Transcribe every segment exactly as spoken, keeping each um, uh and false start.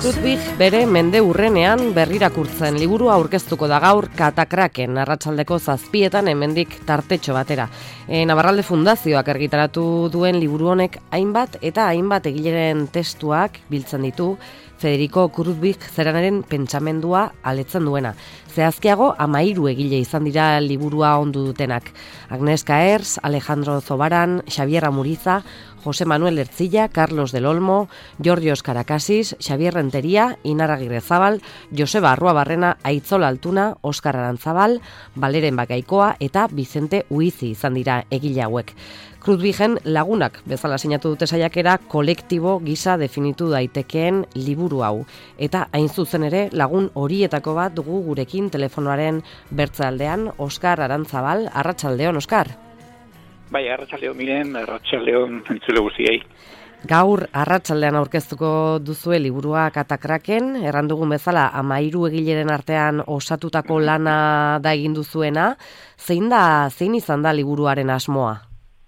Krutwig bere mende urrenean berrirakurtzen liburua aurkeztuko da gaur Katakraken arratsaldeko zazpietan hemendik tartetxo batera. E, Navarralde Fundazioak argitaratu duen liburu honek hainbat eta hainbat egileren testuak biltzen ditu, Federico Krutwig zeranaren pentsamendua aletzen duena. Zehazkiago, amairu egile izan dira liburua ondu dutenak. Agnes Caers, Alejandro Zobaran, Xavier Amuriza, Jose Manuel Ertzilla, Carlos del Olmo, Georgios Caracasis, Xavier Renteria, Inar Agirrezabal, Joseba Arruabarrena, Aitzol Altuna, Oskar Arantzabal, Baleren Bakaikoa eta Vicente Uizi izan dira egile hauek. Krutwigen lagunak bezala sinatu dute saiakera kolektibo gisa definitu daitekeen liburu hau. Eta hain zuzen ere lagun horietako bat dugu gurekin telefonoaren bertzaldean, Oskar Arantzabal. Arratsaldeon, Oskar. Bai, arratsaldeon miren, arratsaldeon entzule guztiei. Gaur arratsaldean aurkeztuko duzue liburua Katakraken, erran dugun bezala amairu egileren artean osatutako lana da egin duzuena. Zein da, zein izan da liburuaren asmoa?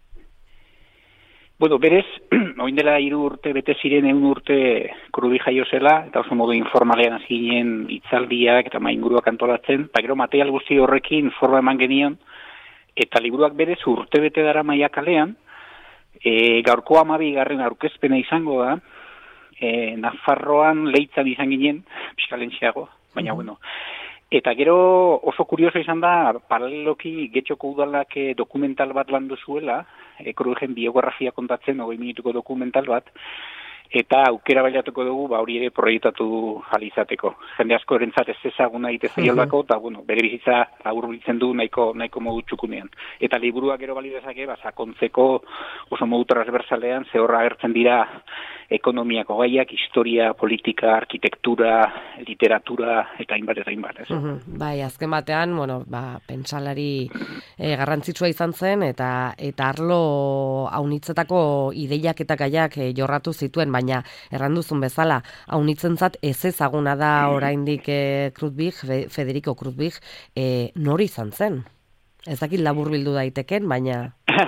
Bueno, berez, oin dela hiru urte bete ziren ehun urte Krutwig jaio zela, eta oso modu informalean hasi ginen hitzaldiak eta mainguruak antolatzen, eta gero material guzti horrekin forma eman genion, eta liburuak berez urte bete dara maia kalean, e, gaurko hamabigarren aurkezpena izango da, e, Nafarroan Leitzan izan ginen, pixkalentziago, baina mm-hmm. bueno. Eta gero oso kurioso izan da, paraleloki Getxoko udalak e, dokumental bat landu zuela, e, Krutwigen biografia kontatzen, hogei minutuko dokumental bat, eta aukera bailatuko dugu, ba hori ere proiektatu alizateko. Jende asko erentzat ez ezaguna egite zaiolako, eta bueno, bere bizitza laburbiltzen du nahiko, nahiko modu txukunean. Eta liburua gero bali dezake, ba, sakontzeko oso modu transversalean, zehorra agertzen dira ekonomiako gaiak, historia, politika, arkitektura, literatura, eta hainbat eta hainbat. Ez? Uhum. Bai, azken batean, bueno, ba, pentsalari e, garrantzitsua izan zen, eta eta arlo haunitzetako ideiak eta gaiak e, jorratu zituen, baina erranduzun bezala, haunitzentzat ez ezaguna da oraindik e, Krutwig, Federico Krutwig, e, nori izan zen? Ez dakit laburbildu daiteken, baina...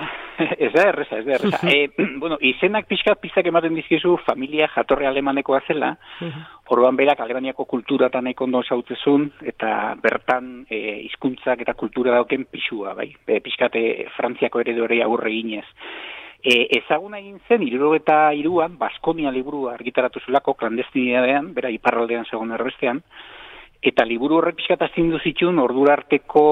Ez da erreza, ez da erreza. e, bueno, izenak pixkat pizak ematen dizkizu familia jatorre alemanekoa zela, orduan berak Alemaniako kultura eta nahiko ondo zautzezun, eta bertan e, hizkuntzak eta kultura dauken pixua, bai. E, pixkat e, Frantziako eredorei aurre ginez. E, ezaguna egin zen, hirurogeita hiruan, Baskonia liburua argitaratu zulako, klandestinidadean, bera iparraldean segun erbestean, eta liburu horrek pixkat astindu zituen ordura arteko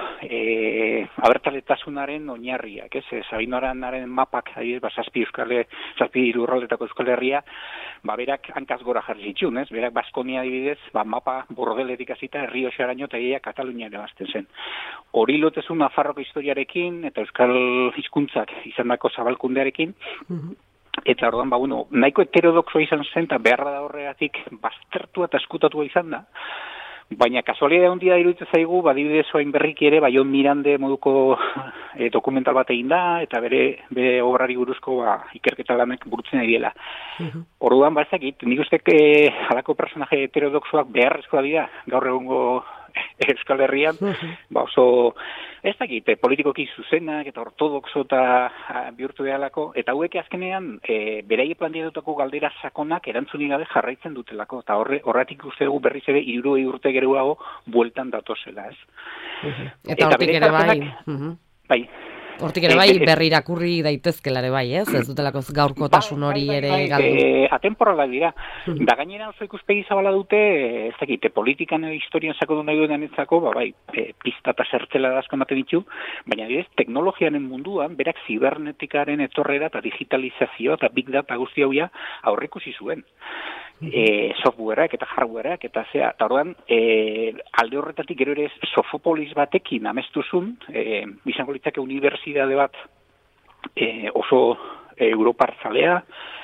e, abertzaletasunaren oinarriak, ez? Sabinoaranaren mapak, adibidez, ba, zazpi euskale, zazpi lurraldeetako Euskal Herria, ba, berak hankaz gora jarri zituen, ez? Berak Baskonia adibidez, ba, mapa bordeletik hasita Herri Oxaraino eta ia Katalunia ere bazten zen. Hori lotezun Nafarroko historiarekin eta euskal hizkuntzak izandako zabalkundearekin, mm-hmm. Eta orduan, ba, bueno, nahiko heterodoxoa izan zen, eta beharra da horregatik baztertua eta eskutatua izan da, baina kasualidade handia iruditzen zaigu, badibidez oain berriki ere, ba, Jon Mirande moduko e, dokumental bat egin da, eta bere, bere obrari buruzko ba, ikerketa lanek burutzen ari dela. Uh-huh. Orduan, ba, ez dakit, nik uste e, halako personaje heterodoxoak beharrezkoa dira, gaur egungo Euskal Herrian, uh-huh. ba, oso, ez dakit, politikoki zuzenak eta ortodoxo eta bihurtu behalako, eta hauek azkenean, e, beraie planteatutako galdera sakonak erantzunik gabe jarraitzen dutelako, eta horre, horretik uste dugu berriz ere hirurogei urte geroago bueltan datozela, ez? Uh-huh. Eta hortik ere bai. Uh-huh. Bai. Hortik ere bai, berri irakurri daitezkelare bai, ez? Ez dutelako gaurkotasun hori ere galdu. E, atemporalak dira. Da gainera oso ikuspegi zabala dute, ez dakite, politikan edo historian zako du nahi duen etzako, ba, bai, e, pista eta zertzela dazko ematen ditu, baina direz, teknologianen munduan, berak zibernetikaren etorrera eta digitalizazioa eta big data guzti hauia aurrikusi zuen. E, softwareak eta hardwareak eta zea, eta orduan e, alde horretatik gero ere Sofopolis batekin amestuzun, e, izango litzake unibertsitate bat e, oso e, Europar zalea,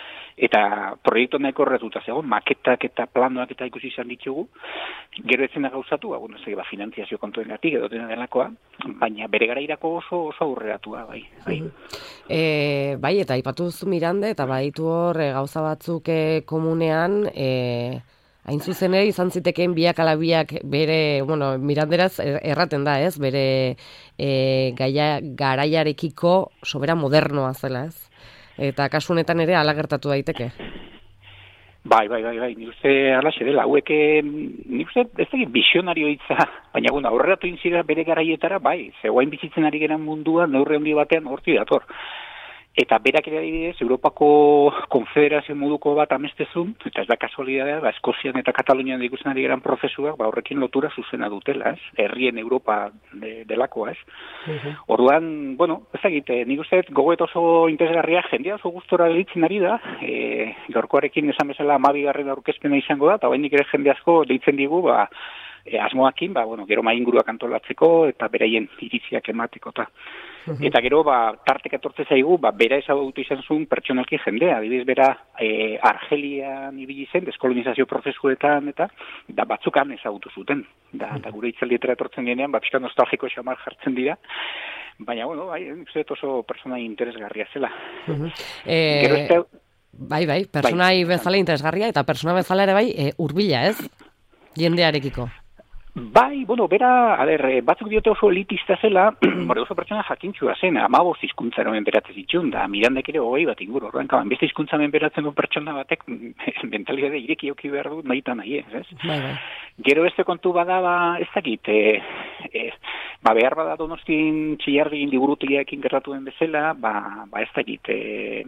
eta proiektu nahiko horretuta zegoen, maketak eta planoak eta ikusi izan ditugu, gero etzena gauzatu, ba, bueno, ez ba, finantziazio kontuengatik edo dena delakoa, baina bere garairako oso oso aurreratua, bai. Bai. E, bai, eta aipatu duzu Mirande, eta baditu hor e, gauza batzuk e, komunean, e, hain zuzen ere izan zitekeen biak ala biak bere, bueno, Miranderaz erraten da, ez? Bere e, gaia, garaiarekiko sobera modernoa zela, ez? Eta kasu honetan ere hala gertatu daiteke. Bai, bai, bai, bai, nik uste alaxe dela, hauek, nik uste ez da visionario hitza, baina bueno, aurreratu inzira bere garaietara, bai, ze guain bizitzen ari geran mundua, neurre handi batean horti dator. Eta berak ere adibidez, Europako konfederazio moduko bat amestezun, eta ez da kasualidadea, ba, Eskozian eta Katalunian ikusten ari geran prozesuak, ba, horrekin lotura zuzena dutela, ez? Herrien Europa de, delakoa, ez? Uh-huh. Orduan, bueno, ez egite, nik uste gogoet oso interesgarria, jendea oso gustora deitzen ari da, e, gaurkoarekin esan bezala amabigarren aurkezpena izango da, eta bainik ere jende asko deitzen digu, ba, e, asmoakin, ba, bueno, gero mainguruak antolatzeko, eta beraien iritziak emateko, eta Eta gero, ba, tartek etortze zaigu, ba, bera ezagutu izan zuen pertsonalki jendea. Adibidez, bera e, Argelian ibili zen, deskolonizazio prozesuetan, eta da batzukan ezagutu zuten. Da, da gure itzaldietara etortzen genean, ba, pixka nostalgiko xamar jartzen dira. Baina, bueno, bai, oso persona interesgarria zela. Uh-huh. eh, gero ez bai, bai, personai bai, bezala interesgarria, eta persona bezala ere bai, e, hurbila, ez? Jendearekiko. Bai, bueno, bera, a ber, batzuk diote oso elitista zela, bore oso pertsona jakintxua zen, amaboz hizkuntza eromen beratzen zitxun, da mirandek ere hogei bat inguru, horrean, kaban, beste hizkuntza beratzen du pertsona batek, mentalidade ireki joki behar du, nahi eta nahi, ez? Bai, bai. Gero beste kontu bada, ba, ez dakit, e, e, ba, behar bada Donostin Txillardin liburutegiaekin gertatuen bezala, ba, ba, ez dakit, e,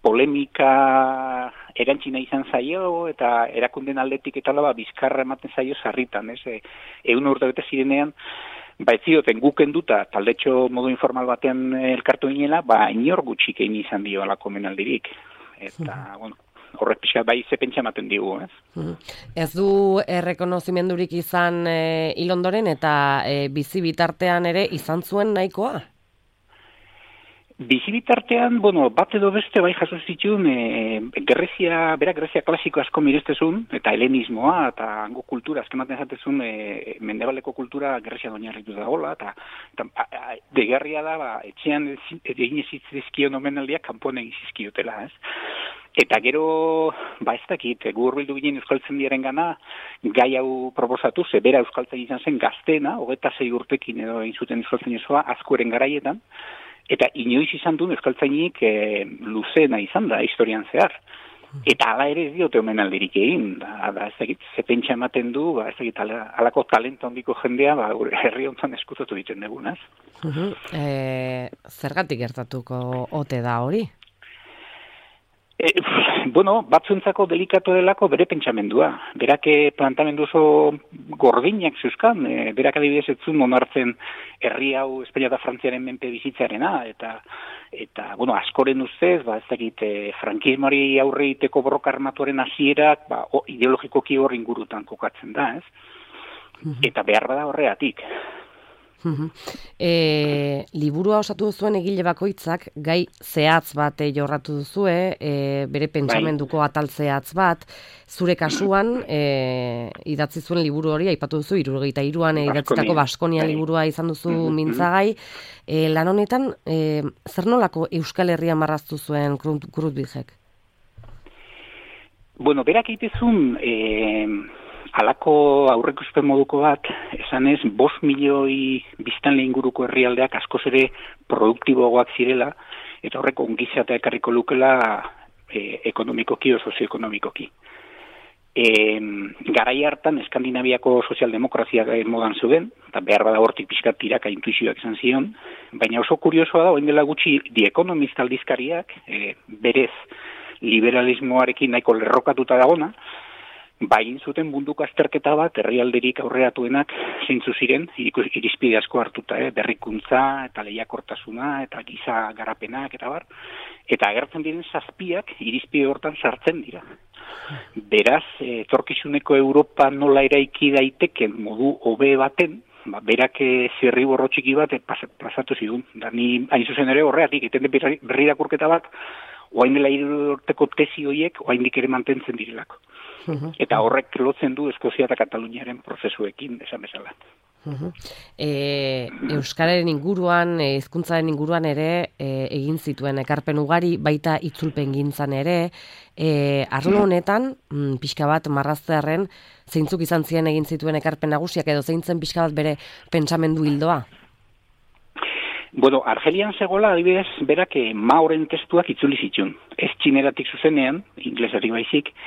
polemika erantzina izan zaio, eta erakunden aldetik eta ba, bizkarra ematen zaio sarritan, ez? E, egun urte bete zirenean, ba, ez zioten guken duta, taldetxo modu informal batean elkartu ginela, ba, inor gutxik egin izan dio alako menaldirik. Eta, uh-huh. bueno, horrek pixka bai ze pentsa ematen digu, ez? Uh-huh. Ez du errekonozimendurik izan e, hilondoren, eta e, bizi bitartean ere izan zuen nahikoa? Bizibitartean, bueno, bat edo beste bai jaso zituen, e, Grezia, bera Grezia klasiko asko mirestezun, eta helenismoa, eta hango kultura, azkematen zatezun, e, mendebaleko kultura Grezia doinarritu da gola, eta, eta a, a, degarria da, ba, etxean egin ezizkion omenaldiak kanpoan egin zizkiotela, ez? Eta gero, ba ez dakit, gu hurbildu ginen euskaltzen diaren gana, gai hau proposatu, ze bera euskaltzen izan zen gaztena, hogeta zei urtekin edo egin zuten euskaltzen ezoa, askoren garaietan, eta inoiz izan duen euskaltzainik e, luzena izan da, historian zehar. Eta ala ere ez diote omenaldirik egin, da, da ez dakit, ze pentsa ematen du, ba, ez dakit, ala, alako talento handiko jendea, ba, herri honetan eskutatu ditzen dugunaz. Uh-huh. E, zergatik gertatuko ote da hori? E, bueno, batzuntzako delikatu delako bere pentsamendua. Berak plantamendu oso gordinak zuzkan, e, berak adibidez ez zuen onartzen herri hau Espainia eta Frantziaren menpe bizitzarena, eta, eta bueno, askoren ustez, ba, ez dakit, e, frankismoari aurre egiteko borroka armatuaren hasierak, ba, o, ideologikoki hor ingurutan kokatzen da, ez? Uh-huh. Eta behar bada horregatik. Uh-huh. E, liburua osatu duzuen egile bakoitzak gai zehatz bat jorratu duzue, e, bere pentsamenduko atal zehatz bat, zure kasuan e, idatzi zuen liburu hori aipatu duzu, hirurogeita hiruan idatzitako Baskonia liburua izan duzu mintzagai. E, lan honetan, e, zer nolako Euskal Herria marraztu zuen Krutbigek? Bueno, berak egitezun e, alako aurreikuspen moduko bat, esanez, bost milioi biztanle inguruko herrialdeak askoz ere produktiboagoak zirela, eta horrek ongizatea ekarriko lukela e, ekonomikoki o sozioekonomikoki. E, garai hartan Eskandinaviako sozialdemokrazia modan zuen, eta behar bada hortik pixkat tiraka intuizioak izan zion, baina oso kuriosoa da, orain dela gutxi The Economist aldizkariak, e, berez liberalismoarekin nahiko lerrokatuta dagona, bain zuten munduko azterketa bat herrialderik aurreratuenak zeintzu ziren, irizpide asko hartuta, eh? berrikuntza eta lehiakortasuna eta giza garapenak eta bar, eta agertzen diren zazpiak irizpide hortan sartzen dira. Beraz, etorkizuneko Europa nola eraiki daiteken modu hobe baten, ba, berak zirriborro txiki bat pasatu zidun. Da, ni hain zuzen ere horreatik, iten berri dakurketa bat, oain dela hiru urteko tesi horiek, oaindik ere mantentzen direlako. Uh-huh. Eta horrek lotzen du Eskozia eta Kataluniaren prozesuekin, esan bezala. Uh-huh. E, Euskararen inguruan, hizkuntzaren inguruan ere, e, egin zituen ekarpen ugari, baita itzulpen gintzan ere, e, arlo honetan, mm, pixka bat marraztearen, zeintzuk izan ziren egin zituen ekarpen nagusiak, edo zeintzen pixka bat bere pentsamendu hildoa? Bueno, Argelian zegoela, adibidez, berak Maoren testuak itzuli zituen. Ez txineratik zuzenean, inglesari baizik,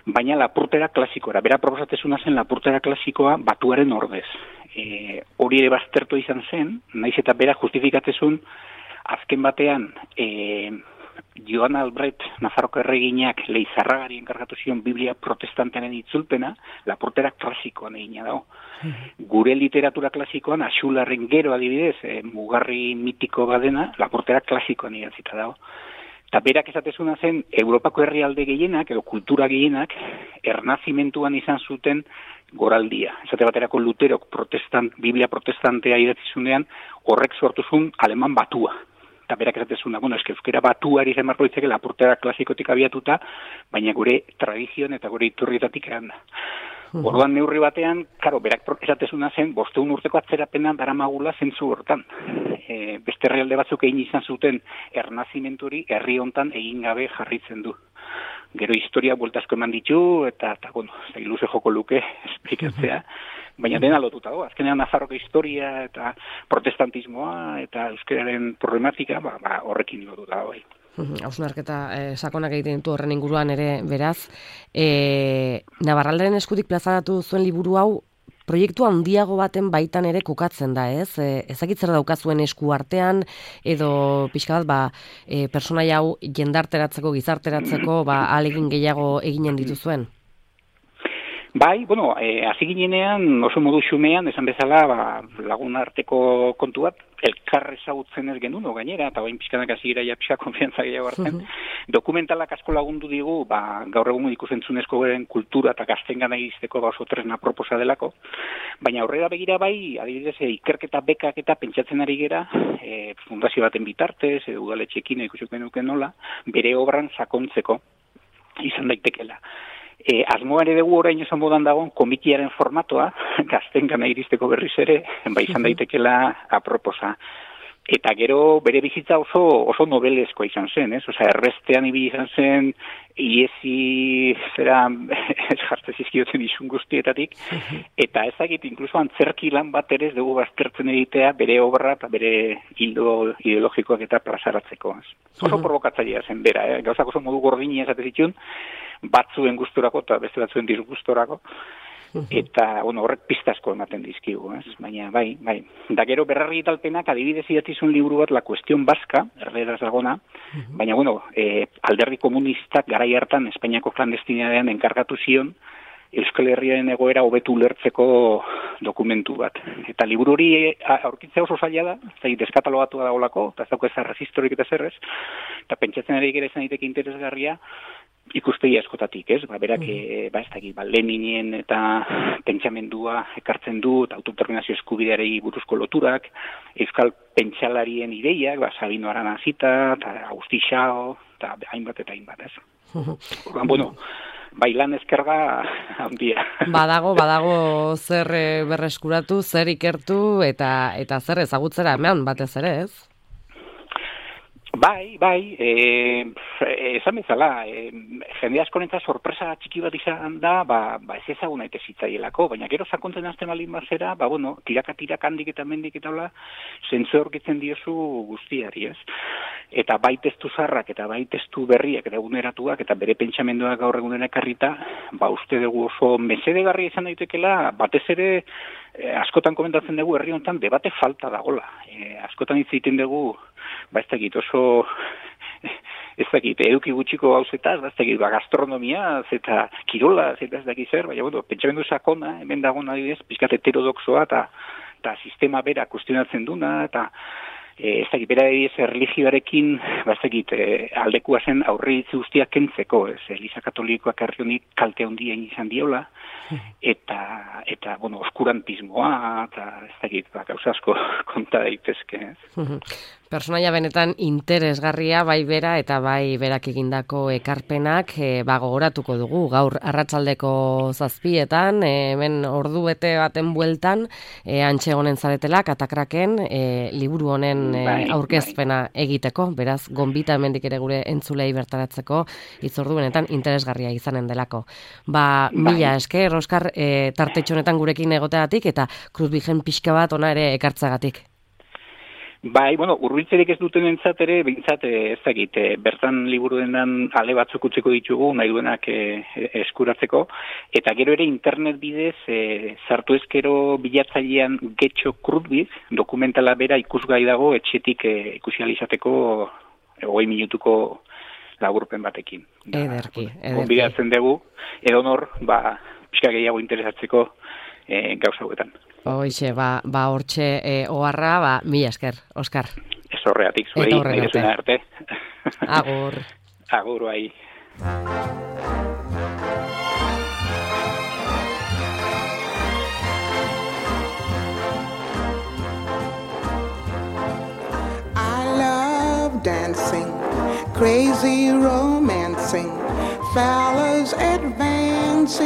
baina lapurtera klasikoa. Bera proposatezuna zen lapurtera klasikoa batuaren ordez. E, hori ere baztertu izan zen, naiz eta bera justifikatzezun, azken batean, e, Joan Albrecht, Nafarroko erreginak, Leizarragari enkargatu zion Biblia protestantearen itzulpena, lapurtera klasikoan egina dago. Gure literatura klasikoan, Axularren gero adibidez, e, mugarri mitiko badena, lapurtera klasikoan idatzita dago. Eta berak esatezuna zen, Europako herrialde gehienak, edo kultura gehienak, ernazimentuan izan zuten goraldia. Esate baterako Luterok protestant, Biblia protestantea idatzizunean, horrek sortu zuen aleman batua. Eta berak esatezuna, bueno, eske euskera batuari zen marko ditzeke lapurtera klasikotik abiatuta, baina gure tradizioan eta gure iturrietatik eran da. Orduan neurri batean, karo, berak esatezuna zen, bosteun urteko atzerapena daramagula zentzu hortan. E, beste herrialde batzuk egin izan zuten ernazimenturi herri hontan egin gabe jarritzen du. Gero historia bueltazko eman ditu, eta, eta bueno, ez da iluze joko luke esplikatzea, baina dena lotuta dago. Azkenean Nafarroko historia eta protestantismoa eta euskararen problematika, ba, ba, horrekin lotuta dago. Hausnarketa eh, sakonak egiten ditu horren inguruan ere beraz. E, Navarralderen eskutik plazaratu zuen liburu hau, proiektu handiago baten baitan ere kokatzen da, ez? E, ezakit zer daukazuen esku artean, edo pixka bat, ba, e, personaia hau jendarteratzeko, gizarteratzeko, ba, ahalegin gehiago eginen dituzuen? Bai, bueno, e, hasi ginenean, oso modu xumean, esan bezala, ba, lagun arteko kontu bat, elkar ezagutzen ez genuen, gainera, eta bain pixkanak hasi gira ja pixka konfiantza gehiago hartzen. Uh-huh. Dokumentalak asko lagundu digu, ba, gaur egun ikusentzunezko beren kultura eta gaztengana iristeko ba, oso tresna proposa delako. Baina aurrera begira bai, adibidez, e, ikerketa bekak eta pentsatzen ari gera, e, fundazio baten bitartez, e, udaletxekin ikusiko genuke nola, bere obran sakontzeko izan daitekela. E, asmoa ere dugu orain esan modan dagoen komikiaren formatoa, gaztengana iristeko berriz ere, ba izan daitekela aproposa. Eta gero bere bizitza oso oso nobelezkoa izan zen, ez? Osea, errestean ibili izan zen, iesi zera ez jartze zizkiotzen isun guztietatik, eta ezagit inkluso antzerki lan bat ere ez dugu baztertzen egitea bere obra eta bere hildo ideologikoak eta plazaratzeko. Oso provokatzailea zen bera, eh? Gauzak oso modu gordini esate zituen, batzuen gusturako eta beste batzuen disgustorako. Eta, bueno, horrek pistazko ematen dizkigu, ez? Baina, bai, bai. Da gero berrarri italpenak adibidez idatzizun liburu bat, La Cuestión Vasca, erderaz dagona, baina, bueno, eh, alderdi komunistak garai hartan Espainiako klandestinadean enkargatu zion Euskal Herriaren egoera hobetu ulertzeko dokumentu bat. Eta liburu hori aurkitzea oso zaila da, zai deskatalogatua dagoelako, eta ez dauka ez historik eta zerrez, eta pentsatzen ere gero izan daiteke interesgarria, ikustegi askotatik, ez? Ba, berak, mm. ba, ez dakit, ba, Leninen eta pentsamendua ekartzen du, eta autodeterminazio eskubidearei buruzko loturak, euskal pentsalarien ideiak, ba, Sabino Aranazita, eta Agustin Xao, eta hainbat eta hainbat, ez? Orduan, bueno, bailan eskerga handia. Badago, badago zer berreskuratu, zer ikertu, eta eta zer ezagutzera eman batez ere, ez? Bai, bai, e, esan bezala, e, jende askoneta sorpresa txiki bat izan da, ba, ba ez ezaguna eta zitzaielako, baina gero sakontzen azten alin bazera, ba, bueno, tiraka-tirak handik eta mendik eta hola, zentzu aurkitzen diozu guztiari, ez? Eta bai testu zarrak eta bai testu berriak eta eguneratuak eta bere pentsamenduak gaur egunera ekarrita, ba, uste dugu oso mesedegarria izan daitekela, batez ere, e, askotan komentatzen dugu herri honetan debate falta dagola. E, askotan hitz egiten dugu, ba ez dakit oso, ez dakit, eduki gutxiko gauzetaz, ba ez dakit, ba gastronomia, eta kirola, eta ez dakit zer, baina, bueno, pentsamendu sakona, hemen dagoen adibidez, pixkat heterodoxoa, eta, eta sistema bera kustionatzen duna, eta e, ez dakit, bera adibidez, erligioarekin, ba ez dakit, e, aldekua zen aurreitzi guztiak kentzeko, ez, Eliza Katolikoak herri honik kalte handien izan diola, eta, eta, bueno, oskurantismoa, eta ez dakit, ba, gauza asko konta daitezke, ez? Personaia benetan interesgarria bai bera eta bai berak egindako ekarpenak e, ba, gogoratuko dugu gaur arratsaldeko zazpietan, e, hemen ordu bete baten bueltan, e, antxe egonen zaretela, Katakraken, e, liburu honen e, aurkezpena egiteko, beraz, gonbita hemendik ere gure entzulei bertaratzeko, itzordu benetan interesgarria izanen delako. Ba, mila esker, Oskar, e, tartetxo honetan gurekin egoteagatik eta Cruz Virgen pixka bat ona ere ekartzagatik. Bai, bueno, urbiltzerik ez duten entzat ere, bintzat, ez dakit, e, bertan liburuenan ale batzuk utzeko ditugu, nahi duenak e, eskuratzeko, eta gero ere internet bidez, e, sartu ezkero bilatzailean Getxo Krutbiz, dokumentala bera ikusgai dago, etxetik e, ikusializateko hogei minutuko laburpen batekin. Ederki, ederki. Gonbidatzen dugu, edonor, ba, pixka gehiago interesatzeko e, gauza hauetan. Hoixe, ba, ba hortxe e, oharra, ba, mila esker, Oskar. Ez horreatik, zuei, nahi dezuna arte. Agur. Agur, bai. I love dancing, crazy romancing, fellas advancing.